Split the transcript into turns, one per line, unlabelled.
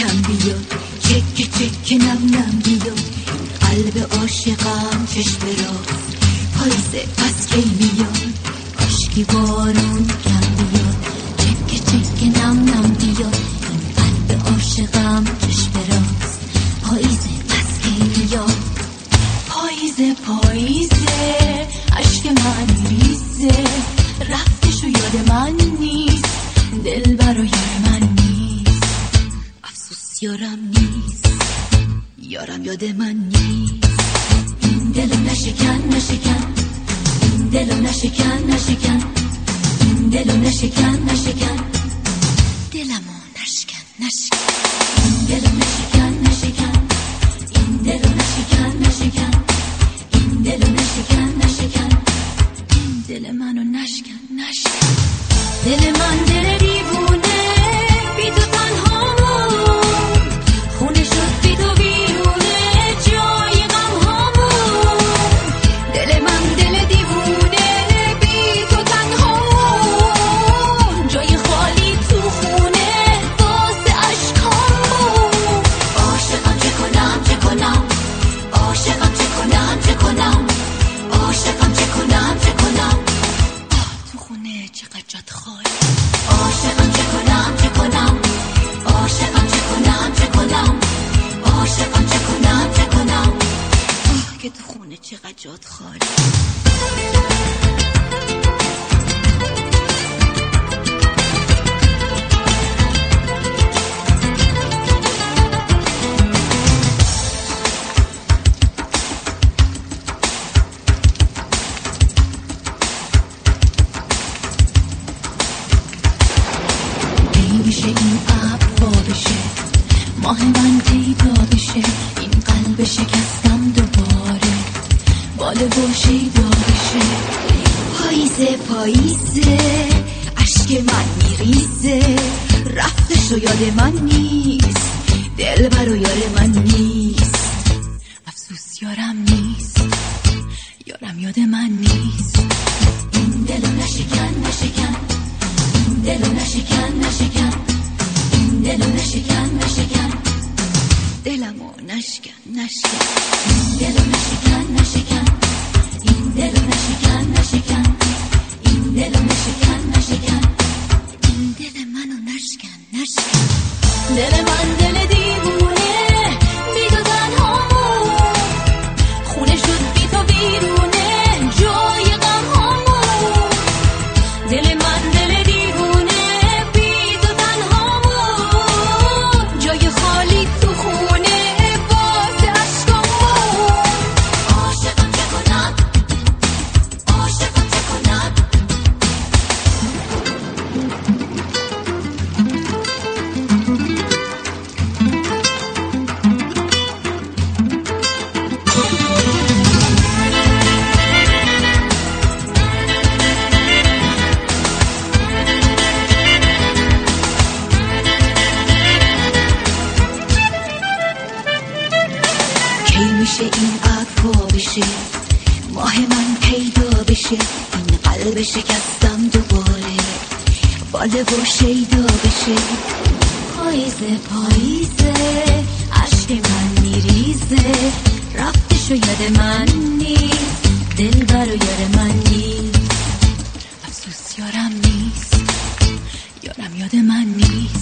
کم بیاد، چکه چکه نم نم بیاد، قلب عاشقم چشم راست، پاییزه پس کی میاد، کاشکی بارون کم بیاد، چکه چکه نم نم بیاد، این قلب عاشقم چشم راست، پاییزه پس کی میاد، پاییزه پاییزه عشق من میریزه، رفتش و یاد من نیست، دل برای من نیست، افسوس یارم نیست، یارم یاد من نیست، این دلو نشکن نشکن، این دلو نشکن نشکن، این دلو نشکن نشکن، دلمو نشکن نشکن، این دلو نشکن نشکن، این دلو نشکن نشکن، این دلو نشکن نشکن، این دل منو نشکن نشکن، دل من دل دیوونه بی تو تنهامون، خونه شد بی تو بیرونه جای غم هامون، دل من دل دیوونه بی تو تنهامون، جای خالی تو خونه واسه عشقامون، عاشقم چه کنم چه کنم، عاشقم چه کنم چه کنم، عاشقم چه کنم چه کنم، تو خونه چقدر جات خالی، عاشقم چه کنم چه کنم، عاشقم چه کنم چه کنم، عاشقم چه کنم چه کنم، که تو خونه چقدر جات خالی. میشه این ابر بشه، ماه من پیدا بشه، این قلب شکستم دوباره باله و شیدا بشه، پاییزه پاییزه عشق من میریزه، رفتش و یاد من نیست، دل برو یار من نیست، افسوس یارم نیست، یارم یاد من نیست، این دلو نشکن نشکن، این دلو نشکن نشکن، این دلو نشکن نشکن، دلمو نشکن نشکن، این دلو نشکن نشکن، این دلو نشکن نشکن، این دلو نشکن نشکن، این دل منو نشکن نشکن، دل من دل دیوونه بی تو تنهامون، خونه شد بی تو بیرونه جای غم هامون، دل من دل دیوونه بی تو تنهامون، جای خالی تو خونه واسه عشقامون، عاشقم چه کنم، عاشقم چه کنم، کی میشه این ابر بشه، ماه من پیدا بشه، این قلب شکستم دوباره باله و شیدا بشه، پاییزه پاییزه عشق من میریزه، رفتش و یاد من نیست، دل برو یار من نیست، افسوس یارم نیست، یارم یاد من نیست،